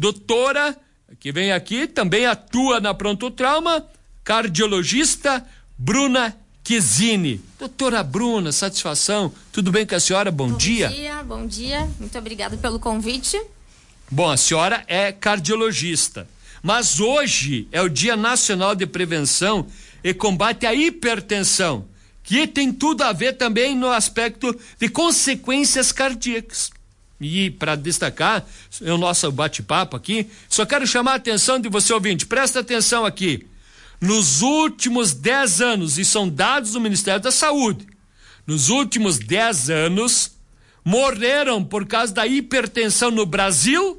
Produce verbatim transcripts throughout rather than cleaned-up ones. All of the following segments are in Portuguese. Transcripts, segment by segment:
doutora, que vem aqui, também atua na Pronto Trauma, cardiologista Bruna Chiesini. Doutora Bruna, satisfação, tudo bem com a senhora? Bom, bom dia. Bom dia, bom dia, muito obrigada pelo convite. Bom, a senhora é cardiologista, mas hoje é o Dia Nacional de Prevenção e Combate à Hipertensão, que tem tudo a ver também no aspecto de consequências cardíacas. E para destacar o nosso bate-papo aqui, só quero chamar a atenção de você, ouvinte, presta atenção aqui. Nos últimos dez anos, e são dados do Ministério da Saúde, nos últimos dez anos, morreram por causa da hipertensão no Brasil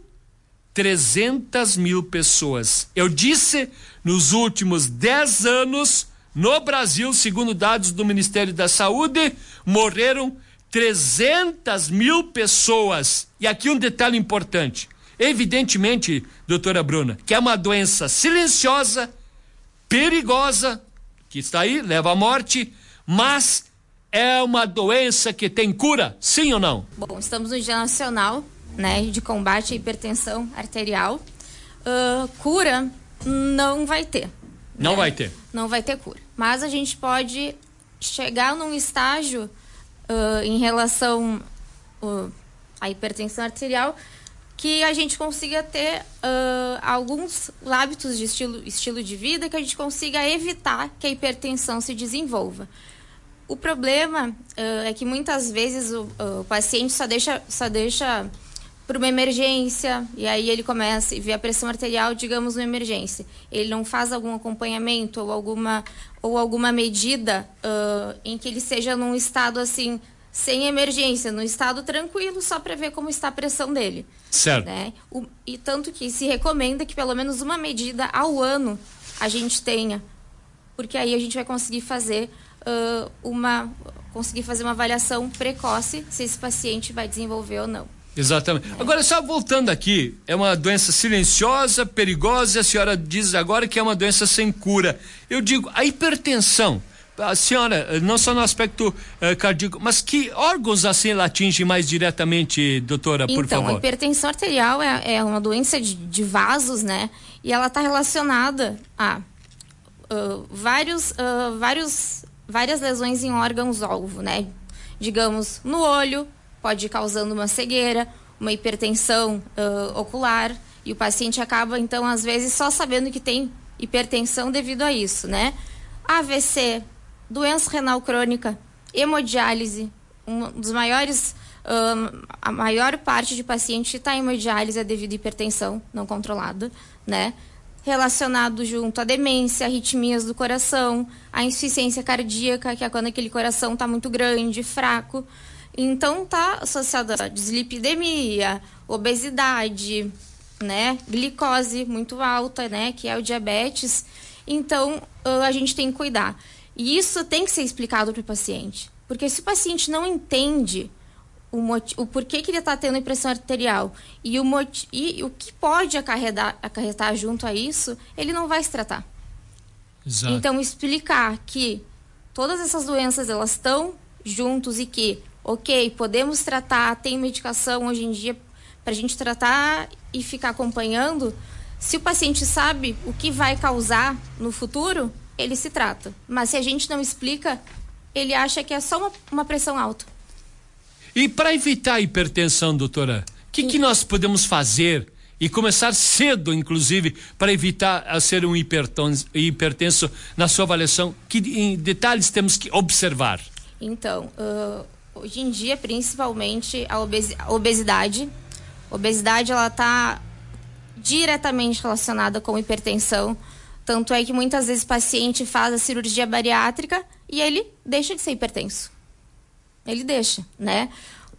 trezentas mil pessoas. Eu disse, nos últimos dez anos, no Brasil, segundo dados do Ministério da Saúde, morreram trezentas mil pessoas. E aqui um detalhe importante. Evidentemente, doutora Bruna, que é uma doença silenciosa, perigosa, que está aí, leva à morte, mas é uma doença que tem cura, sim ou não? Bom, estamos no Dia Nacional, né, de combate à hipertensão arterial. Uh, cura não vai ter. Não né? vai ter. Não vai ter cura. Mas a gente pode chegar num estágio uh, em relação uh, à hipertensão arterial que a gente consiga ter uh, alguns hábitos de estilo, estilo de vida que a gente consiga evitar que a hipertensão se desenvolva. O problema uh, é que muitas vezes o, o paciente só deixa, só deixa para uma emergência, e aí ele começa e vê a pressão arterial, digamos, numa emergência. Ele não faz algum acompanhamento ou alguma, ou alguma medida uh, em que ele seja num estado assim, sem emergência, num estado tranquilo, só para ver como está a pressão dele. Certo. Né? O, e tanto que se recomenda que pelo menos uma medida ao ano a gente tenha, porque aí a gente vai conseguir fazer uh, uma, conseguir fazer uma avaliação precoce se esse paciente vai desenvolver ou não. Exatamente. É. Agora, só voltando aqui, é uma doença silenciosa, perigosa, e a senhora diz agora que é uma doença sem cura. Eu digo, a hipertensão, a senhora, não só no aspecto uh, cardíaco, mas que órgãos assim ela atinge mais diretamente, doutora, por então, favor? Então, a hipertensão arterial é, é uma doença de, de vasos, né? E ela está relacionada a uh, vários, uh, vários, várias lesões em órgãos-alvo, né? Digamos, no olho, pode ir causando uma cegueira, uma hipertensão uh, ocular, e o paciente acaba, então, às vezes, só sabendo que tem hipertensão devido a isso, né? A V C, doença renal crônica, hemodiálise, um dos maiores, um, a maior parte de paciente que está em hemodiálise é devido a hipertensão não controlada, né? Relacionado junto à demência, arritmias do coração, a insuficiência cardíaca, que é quando aquele coração está muito grande, fraco. Então, está associado a dislipidemia, obesidade, né? Glicose muito alta, né? Que é o diabetes. Então, a gente tem que cuidar. E isso tem que ser explicado para o paciente. Porque se o paciente não entende o, motivo, o porquê que ele está tendo pressão arterial e o, motivo, e o que pode acarretar, acarretar junto a isso, ele não vai se tratar. Exato. Então, explicar que todas essas doenças, elas estão juntos e que, ok, podemos tratar, tem medicação hoje em dia para a gente tratar e ficar acompanhando. Se o paciente sabe o que vai causar no futuro, ele se trata. Mas se a gente não explica, ele acha que é só uma, uma pressão alta. E para evitar a hipertensão, doutora, o que, que nós podemos fazer e começar cedo, inclusive, para evitar a ser um hipertenso, hipertenso na sua avaliação? Que em detalhes temos que observar? Então, uh, hoje em dia, principalmente a, obesi- a obesidade. A obesidade, ela está diretamente relacionada com hipertensão. Tanto é que muitas vezes o paciente faz a cirurgia bariátrica e ele deixa de ser hipertenso. Ele deixa, né?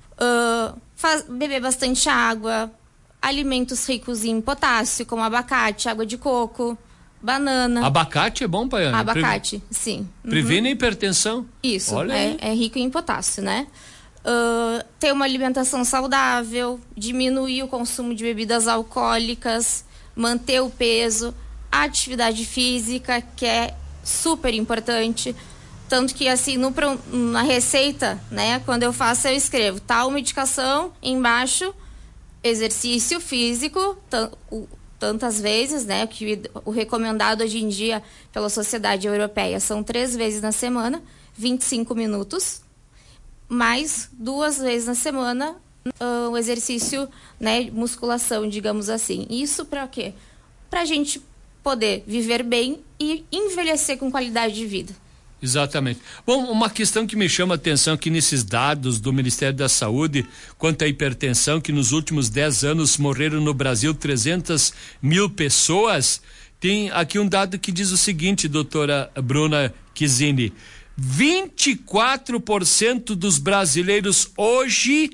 Uh, faz, beber bastante água, alimentos ricos em potássio, como abacate, água de coco, banana. Abacate é bom, Paiane? Abacate, Pre... sim. Previne uhum. a hipertensão? Isso, Olha é, é rico em potássio, né? Uh, ter uma alimentação saudável, diminuir o consumo de bebidas alcoólicas, manter o peso, a atividade física, que é super importante. Tanto que, assim, no, na receita, né, quando eu faço, eu escrevo tal medicação, embaixo exercício físico, tantas vezes, né? Que o recomendado hoje em dia pela Sociedade Europeia são três vezes na semana, vinte e cinco minutos, mais duas vezes na semana uh, o exercício, né? Musculação, digamos assim. Isso para quê? Para a gente poder viver bem e envelhecer com qualidade de vida. Exatamente. Bom, uma questão que me chama a atenção aqui nesses dados do Ministério da Saúde quanto à hipertensão, que nos últimos dez anos morreram no Brasil trezentas mil pessoas. Tem aqui um dado que diz o seguinte, doutora Bruna Chizzini: vinte e quatro por cento dos brasileiros hoje,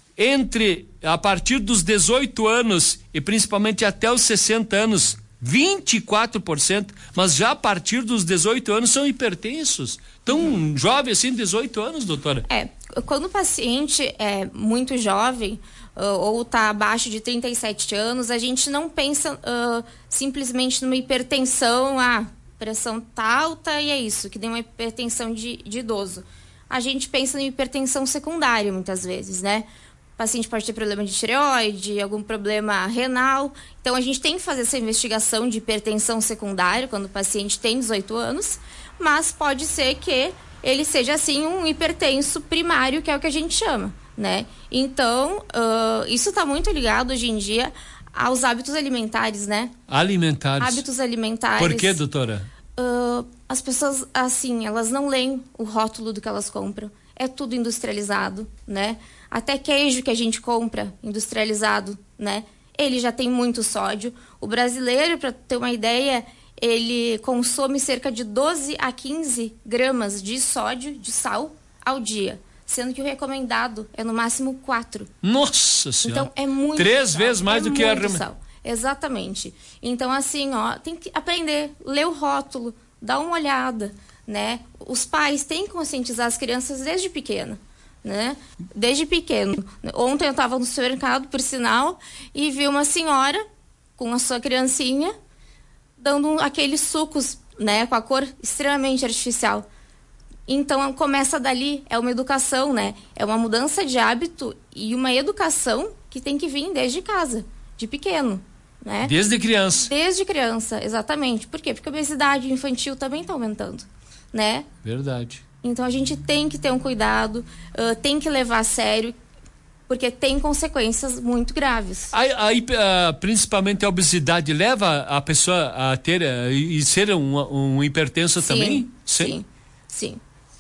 entre a partir dos dezoito anos e principalmente até os sessenta anos, vinte e quatro por cento, mas já a partir dos dezoito anos são hipertensos. Tão uhum. jovem assim, dezoito anos, doutora? É, quando o paciente é muito jovem uh, ou está abaixo de trinta e sete anos, a gente não pensa uh, simplesmente numa hipertensão, ah, pressão tá alta e é isso, que tem uma hipertensão de, de idoso. A gente pensa em hipertensão secundária muitas vezes, né? O paciente pode ter problema de tireoide, algum problema renal. Então, a gente tem que fazer essa investigação de hipertensão secundária quando o paciente tem dezoito anos, mas pode ser que ele seja, assim, um hipertenso primário, que é o que a gente chama, né? Então, uh, isso está muito ligado hoje em dia aos hábitos alimentares, né? Alimentares. Hábitos alimentares. Por quê, doutora? Uh, as pessoas, assim, elas não leem o rótulo do que elas compram. É tudo industrializado, né? Até queijo que a gente compra industrializado, né? Ele já tem muito sódio. O brasileiro, para ter uma ideia, ele consome cerca de doze a quinze gramas de sódio, de sal, ao dia. Sendo que o recomendado é no máximo quatro. Nossa Senhora! Então, é muito Três sal. vezes mais é do que a... muito sal. Exatamente. Então, assim, ó, tem que aprender, ler o rótulo, dar uma olhada, né? Os pais têm que conscientizar as crianças desde pequena, né? Desde pequeno. Ontem eu estava no supermercado, por sinal, e vi uma senhora com a sua criancinha dando um, aqueles sucos, né? Com a cor extremamente artificial. Então, começa dali, é uma educação, né? É uma mudança de hábito e uma educação que tem que vir desde casa, de pequeno, né? Desde criança. Desde criança, exatamente. Por quê? Porque a obesidade infantil também está aumentando, né? Verdade. Então, a gente tem que ter um cuidado, uh, tem que levar a sério, porque tem consequências muito graves. Aí, aí uh, principalmente a obesidade leva a pessoa a ter uh, e ser um, um hipertenso sim, também? Sim, sim, sim.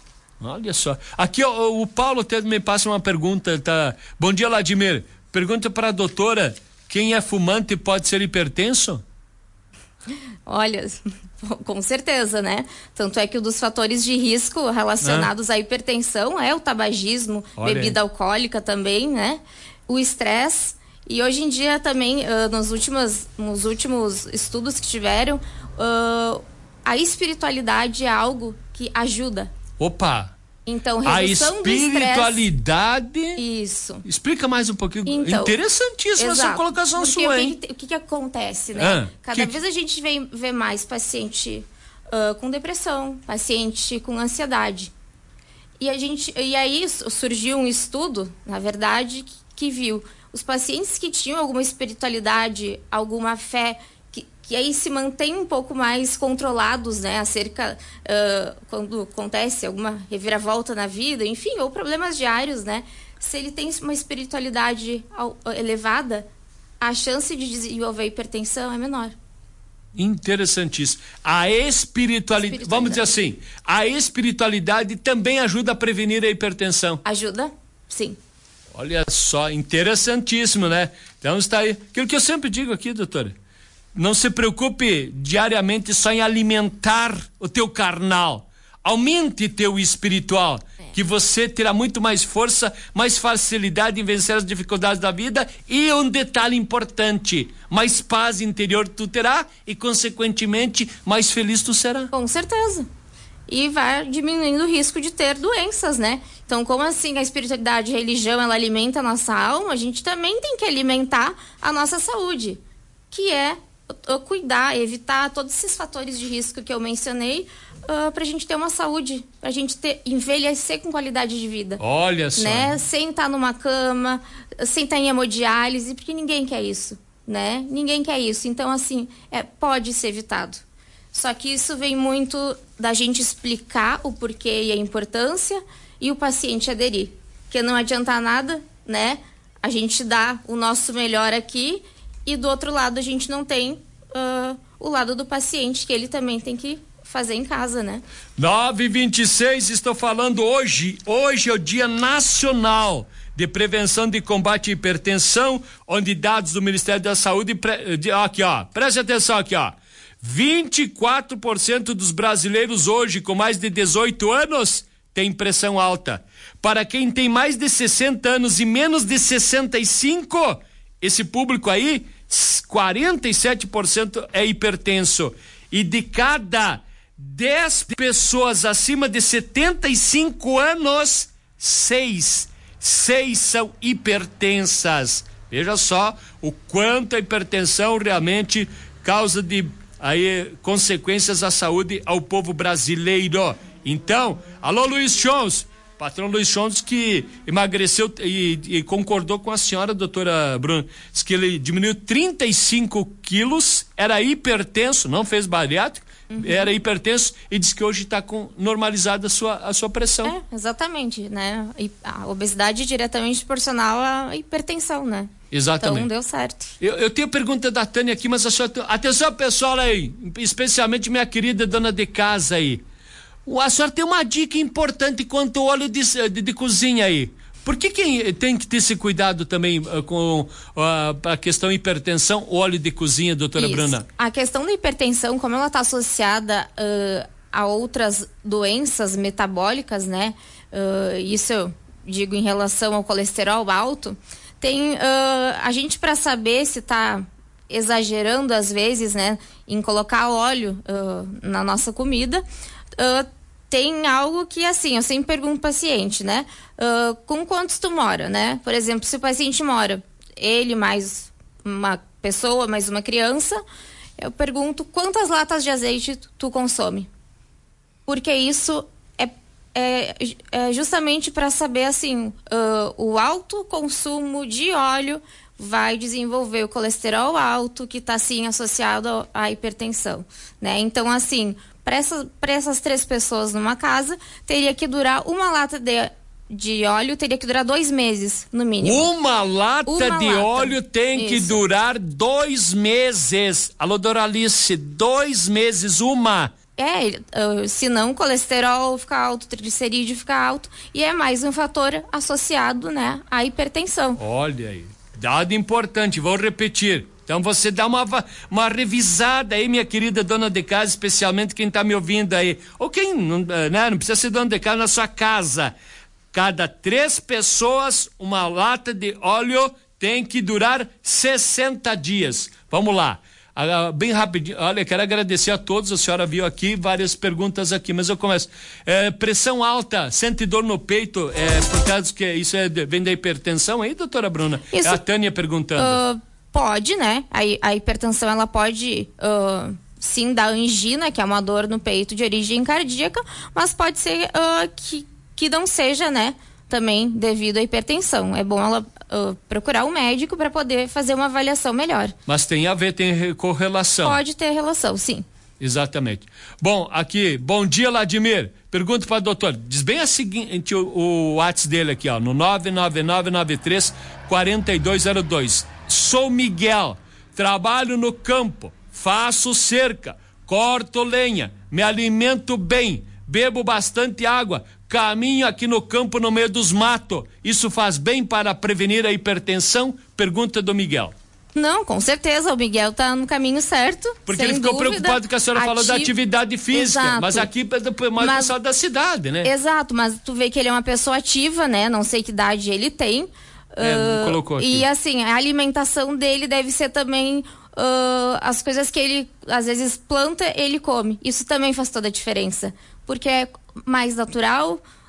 Olha só. Aqui ó, o Paulo até me passa uma pergunta, tá? Bom dia, Vladimir. Pergunta para a doutora, quem é fumante pode ser hipertenso? Olha, com certeza, né? Tanto é que um dos fatores de risco relacionados ah. à hipertensão é o tabagismo, Olha bebida aí. alcoólica também, né? O estresse. E hoje em dia também, uh, nos, últimos, nos últimos estudos que tiveram, uh, a espiritualidade é algo que ajuda. Opa! Então, a redução espiritualidade. Do estresse. Isso. Explica mais um pouquinho. Então, exato. interessantíssima essa colocação Porque sua, o hein? que, o que, que acontece, né? Ah, Cada que... vez a gente vê, vê mais paciente uh, com depressão, paciente com ansiedade. E, a gente, e aí surgiu um estudo, na verdade, que, que viu os pacientes que tinham alguma espiritualidade, alguma fé, que aí se mantém um pouco mais controlados, né, acerca uh, quando acontece alguma reviravolta na vida, enfim, ou problemas diários, né, se ele tem uma espiritualidade elevada, a chance de desenvolver hipertensão é menor. Interessantíssimo. A espiritualidade, espiritualidade, vamos dizer assim, a espiritualidade também ajuda a prevenir a hipertensão. Ajuda, sim. Olha só, interessantíssimo, né? Então está aí, aquilo que eu sempre digo aqui, doutora. Não se preocupe diariamente só em alimentar o teu carnal. Aumente teu espiritual, é. que você terá muito mais força, mais facilidade em vencer as dificuldades da vida e um detalhe importante, mais paz interior tu terá e, consequentemente, mais feliz tu será. Com certeza. E vai diminuindo o risco de ter doenças, né? Então, como assim a espiritualidade e a religião, ela alimenta a nossa alma, a gente também tem que alimentar a nossa saúde, que é uh, cuidar, evitar todos esses fatores de risco que eu mencionei, uh, para a gente ter uma saúde, para a gente ter, envelhecer com qualidade de vida. Olha só. Né? Sem estar numa cama, sem estar em hemodiálise, porque ninguém quer isso, né? Ninguém quer isso. Então, assim, é, pode ser evitado. Só que isso vem muito da gente explicar o porquê e a importância e o paciente aderir. Porque não adianta nada, né? A gente dá o nosso melhor aqui e do outro lado a gente não tem uh, o lado do paciente, que ele também tem que fazer em casa, né? nove e vinte e seis, estou falando hoje, hoje é o Dia Nacional de Prevenção de Combate à Hipertensão, onde dados do Ministério da Saúde, pre, de, aqui ó, preste atenção aqui ó, vinte e quatro por cento dos brasileiros hoje com mais de dezoito anos tem pressão alta. Para quem tem mais de sessenta anos e menos de sessenta e cinco, esse público aí, quarenta e sete por cento é hipertenso. E de cada dez pessoas acima de setenta e cinco anos, seis, seis são hipertensas. Veja só o quanto a hipertensão realmente causa de aí, consequências à saúde ao povo brasileiro. Então, alô Luiz Chons, patrão Luiz Chons, que emagreceu e, e concordou com a senhora, doutora Bruna, diz que ele diminuiu trinta e cinco quilos, era hipertenso, não fez bariátrico, uhum. Era hipertenso e diz que hoje está com normalizada a sua, a sua pressão. É, exatamente, né? A obesidade é diretamente proporcional à hipertensão, né? Exatamente. Então deu certo. Eu, eu tenho a pergunta da Tânia aqui, mas a senhora, atenção pessoal aí, especialmente minha querida dona de casa aí. A senhora tem uma dica importante quanto ao óleo de, de, de cozinha aí. Por que que tem que ter esse cuidado também uh, com uh, a questão hipertensão, o óleo de cozinha, doutora Isso. Bruna? A questão da hipertensão, como ela está associada uh, a outras doenças metabólicas, né? Uh, isso eu digo em relação ao colesterol alto, tem uh, a gente, para saber se está exagerando às vezes, né, em colocar óleo uh, na nossa comida, uh, tem algo que, assim, eu sempre pergunto ao paciente, né? Uh, com quantos tu mora, né? Por exemplo, se o paciente mora, ele mais uma pessoa, mais uma criança, eu pergunto quantas latas de azeite tu, tu consome. Porque isso é, é, é justamente para saber, assim, uh, o alto consumo de óleo vai desenvolver o colesterol alto, que está, assim, associado à hipertensão, né? Então, assim, para essas, para essas três pessoas numa casa, teria que durar uma lata de, de óleo, teria que durar dois meses, no mínimo. Uma lata uma de lata. óleo tem Isso. que durar dois meses. Alô, Doralice, dois meses, uma. É, uh, senão o colesterol fica alto, triglicerídeo fica alto, e é mais um fator associado, né, à hipertensão. Olha aí, dado importante, vou repetir. Então você dá uma, uma revisada aí, minha querida dona de casa, especialmente quem está me ouvindo aí. Ou quem, não, né, não precisa ser dona de casa, na sua casa. Cada três pessoas, uma lata de óleo tem que durar sessenta dias. Vamos lá. Ah, bem rapidinho, olha, quero agradecer a todos, a senhora viu aqui várias perguntas aqui, mas eu começo. É, pressão alta, sente dor no peito, é, por causa que isso é, vem da hipertensão aí, doutora Bruna? Isso, é a Tânia perguntando. Uh, pode, né? A, a hipertensão, ela pode uh, sim dar angina, que é uma dor no peito de origem cardíaca, mas pode ser uh, que, que não seja, né? Também devido à hipertensão. É bom ela uh, procurar um médico para poder fazer uma avaliação melhor. Mas tem a ver, tem correlação. Pode ter relação, sim. Exatamente. Bom, aqui, bom dia, Vladimir. Pergunto para o doutor, diz bem a seguinte, o, o WhatsApp dele aqui, ó, no nove nove nove nove três quatro dois zero dois. Sou Miguel, trabalho no campo, faço cerca, corto lenha, me alimento bem, bebo bastante água, caminho aqui no campo no meio dos matos. Isso faz bem para prevenir a hipertensão? Pergunta do Miguel. Não, com certeza, o Miguel tá no caminho certo. Porque ele ficou dúvida, preocupado que a senhora Ati... falou da atividade física, Exato. Mas aqui é mais mas... pessoal da cidade, né? Exato, mas tu vê que ele é uma pessoa ativa, né? Não sei que idade ele tem. É, uh, colocou aqui. E assim, a alimentação dele deve ser também uh, as coisas que ele às vezes planta, ele come. Isso também faz toda a diferença. Porque é mais natural,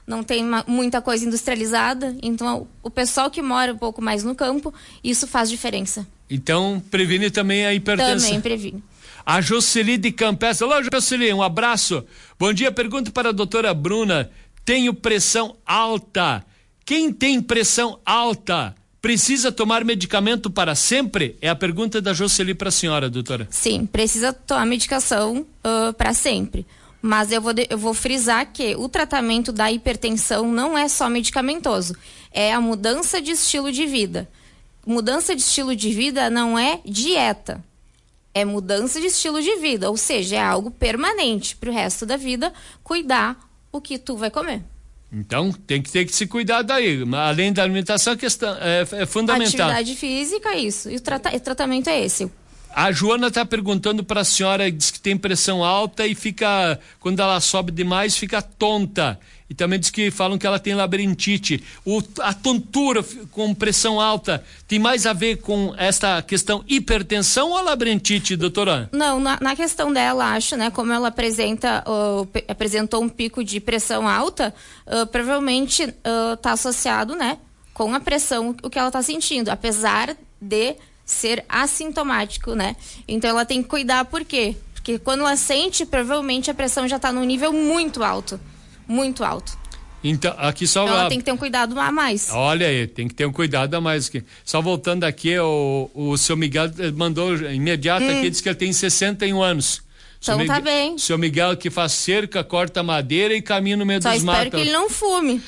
não tem uma, muita coisa industrializada, então o pessoal que mora um pouco mais no campo, isso faz diferença. Então, previne também a hipertensão. Também previne. A Jocely de Campestre. Olá, Jocely, um abraço. Bom dia, pergunto para a doutora Bruna, tenho pressão alta. Quem tem pressão alta precisa tomar medicamento para sempre? É a pergunta da Jocely para a senhora, doutora. Sim, precisa tomar medicação uh, para sempre. Mas eu vou, de, eu vou frisar que o tratamento da hipertensão não é só medicamentoso. É a mudança de estilo de vida. Mudança de estilo de vida não é dieta. É mudança de estilo de vida. Ou seja, é algo permanente para o resto da vida, cuidar o que tu vai comer. Então, tem que ter que se cuidar daí. Além da alimentação, a questão é, é fundamental. Atividade física, isso. E o, trata- o tratamento é esse. A Joana está perguntando para a senhora, diz que tem pressão alta e fica, quando ela sobe demais, fica tonta. E também diz que falam que ela tem labirintite. O, a tontura com pressão alta tem mais a ver com esta questão hipertensão ou labirintite, doutora? Não, na, na questão dela, acho, né, como ela apresenta, uh, pe- apresentou um pico de pressão alta, uh, provavelmente está uh, associado, né, com a pressão, o que ela está sentindo, apesar de ser assintomático, né? Então ela tem que cuidar, por quê? Porque quando ela sente, provavelmente a pressão já está num nível muito alto. Muito alto. Então, aqui só então ela a... tem que ter um cuidado a mais. Olha aí, tem que ter um cuidado a mais. Só voltando aqui, o, o seu Miguel mandou imediato hum. aqui, diz que ele tem sessenta e um anos. Então Miguel, tá bem. Seu Miguel que faz cerca, corta madeira e caminha no meio Só dos matos. espero que ele não fume.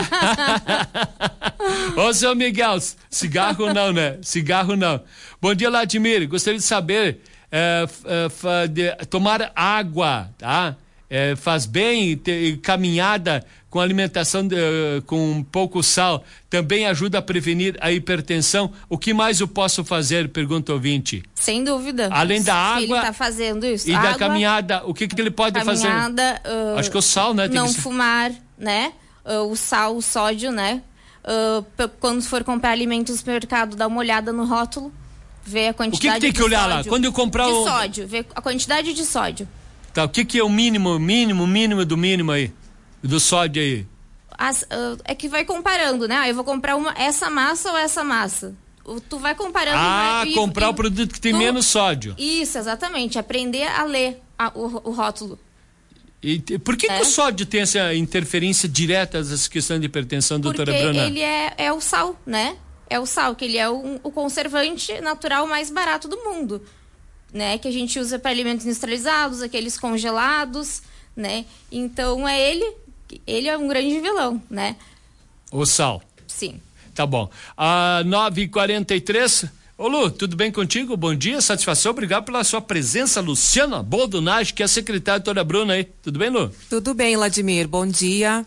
Ô, seu Miguel, cigarro não, né? Cigarro não. Bom dia, Vladimir. Gostaria de saber, é, é, de tomar água, tá? É, faz bem, ter, caminhada com alimentação de, com pouco sal, também ajuda a prevenir a hipertensão. O que mais eu posso fazer? Pergunta o ouvinte. Sem dúvida. Além da água. Ele está fazendo isso. E água, da caminhada, o que, que ele pode caminhada, fazer? Uh, Acho que o sal, né? Tem não que ser... fumar, né? Uh, o sal, o sódio, né? Uh, quando for comprar alimentos no supermercado, dá uma olhada no rótulo, ver a quantidade de sódio. O que, que tem que olhar lá? Quando eu comprar de o... sódio, ver a quantidade de sódio. Tá, o que, que é o mínimo, mínimo, mínimo do mínimo aí? Do sódio aí? As, uh, é que vai comparando, né? Ah, eu vou comprar uma, essa massa ou essa massa. O, tu vai comparando. Ah, vai, comprar e, o produto que tem tu, menos sódio. Isso, exatamente. Aprender a ler a, o, o rótulo. E por que, é. que o sódio tem essa interferência direta nessa questão de hipertensão, doutora Porque Bruna? ele é, é o sal, né? É o sal, que ele é o, o conservante natural mais barato do mundo, né? Que a gente usa para alimentos industrializados, aqueles congelados, né? Então é ele, ele é um grande vilão, né? O sal. Sim. Tá bom. A nove e quarenta e três. Ô Lu, tudo bem contigo? Bom dia, satisfação, obrigado pela sua presença. Luciana Boldunage, que é a secretária da doutora Bruna aí. Tudo bem, Lu? Tudo bem, Vladimir, bom dia.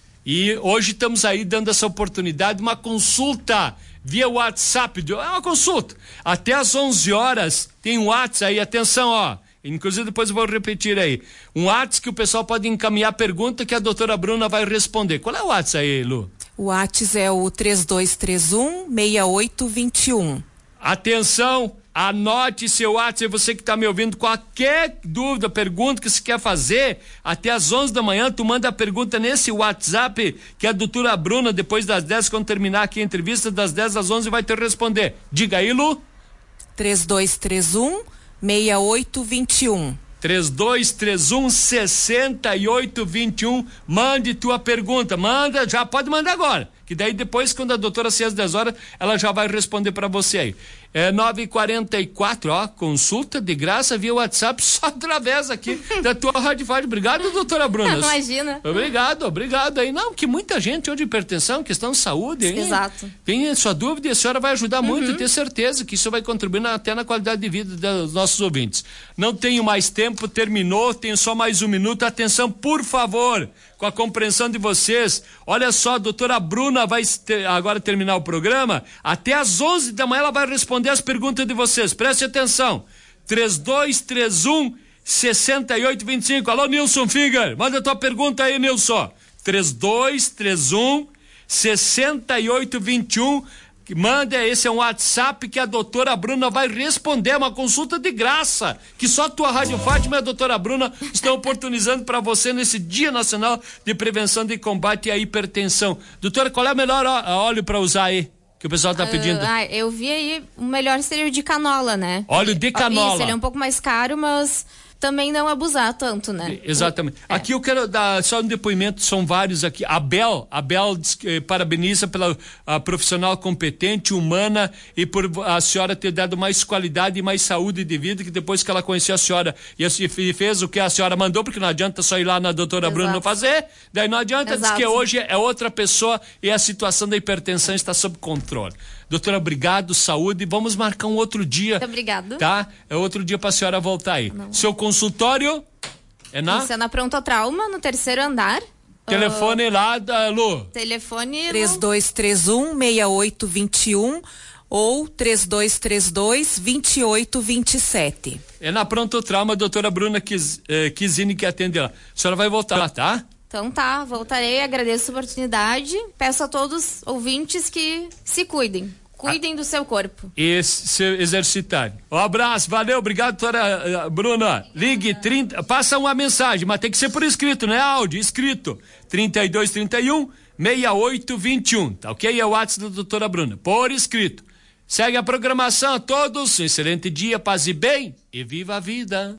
E hoje estamos aí dando essa oportunidade, uma consulta via WhatsApp, é uma consulta. Até às onze horas tem um WhatsApp aí, atenção, ó. Inclusive depois eu vou repetir aí. Um WhatsApp que o pessoal pode encaminhar pergunta que a doutora Bruna vai responder. Qual é o WhatsApp aí, Lu? O WhatsApp é o três dois três um, seis oito dois um. Atenção, anote seu WhatsApp, você que está me ouvindo, qualquer dúvida, pergunta que você quer fazer, até às onze da manhã, tu manda a pergunta nesse WhatsApp, que a doutora Bruna, depois das dez, quando terminar aqui a entrevista, das dez às onze, vai te responder. Diga aí, Lu. três dois três um, seis oito dois um. três dois três um, seis oito dois um, mande tua pergunta, manda, já pode mandar agora, que daí depois, quando a doutora sair às dez horas, ela já vai responder para você aí. É nove e quarenta e quatro, ó, consulta de graça via WhatsApp, só através aqui da tua Rádio Fábio. Obrigado, doutora Bruna. Imagina. Obrigado, obrigado aí. Não, que muita gente hoje de hipertensão, questão de saúde. Hein? Exato. Tem sua dúvida e a senhora vai ajudar muito, uhum. eu tenho certeza que isso vai contribuir na, até na qualidade de vida dos nossos ouvintes. Não tenho mais tempo, terminou, tenho só mais um minuto. Atenção, por favor, com a compreensão de vocês. Olha só, a doutora Bruna vai ter, agora terminar o programa, até às onze da manhã ela vai responder as perguntas de vocês. Preste atenção. três dois três um, seis oito dois cinco. Alô, Nilson Finger, manda tua pergunta aí, Nilson. três dois três um, seis oito dois um. Manda, esse é um WhatsApp que a doutora Bruna vai responder, uma consulta de graça, que só a tua Rádio Fátima e a doutora Bruna estão oportunizando para você nesse Dia Nacional de Prevenção e Combate à Hipertensão. Doutora, qual é o melhor óleo para usar aí, que o pessoal tá pedindo? Uh, ah, eu vi aí, o melhor seria o de canola, né? Óleo de canola. Isso, ele é um pouco mais caro, mas também não abusar tanto, né? Exatamente. É. Aqui eu quero dar só um depoimento, são vários aqui. A Bel, a Bel diz que, eh, parabeniza pela a profissional competente, humana, e por a senhora ter dado mais qualidade e mais saúde de vida, que depois que ela conheceu a senhora e, e fez o que a senhora mandou, porque não adianta só ir lá na doutora Exato. Bruna fazer, daí não adianta, Exato. diz que hoje é outra pessoa e a situação da hipertensão está sob controle. Doutora, obrigado, saúde. Vamos marcar um outro dia. Muito obrigado. Tá? É outro dia pra senhora voltar aí. Não. Seu consultório é na? Isso é na Pronto Trauma, no terceiro andar. Telefone uh, lá da Lu. Telefone... três dois três um, seis oito dois um ou três dois três dois, dois oito dois sete. É na Pronto Trauma, a doutora Bruna Kiz, eh, Kizini que atende lá. A senhora vai voltar lá, tá? Então tá, voltarei, agradeço a oportunidade. Peço a todos ouvintes que se cuidem. Cuidem do seu corpo. E se exercitarem. Um abraço, valeu, obrigado, doutora Bruna. Ligue trinta, passa uma mensagem, mas tem que ser por escrito, não é áudio, escrito. trinta e dois, trinta e um, seis oito dois um, tá ok? É o WhatsApp da doutora Bruna, por escrito. Segue a programação a todos, um excelente dia, paz e bem, e viva a vida.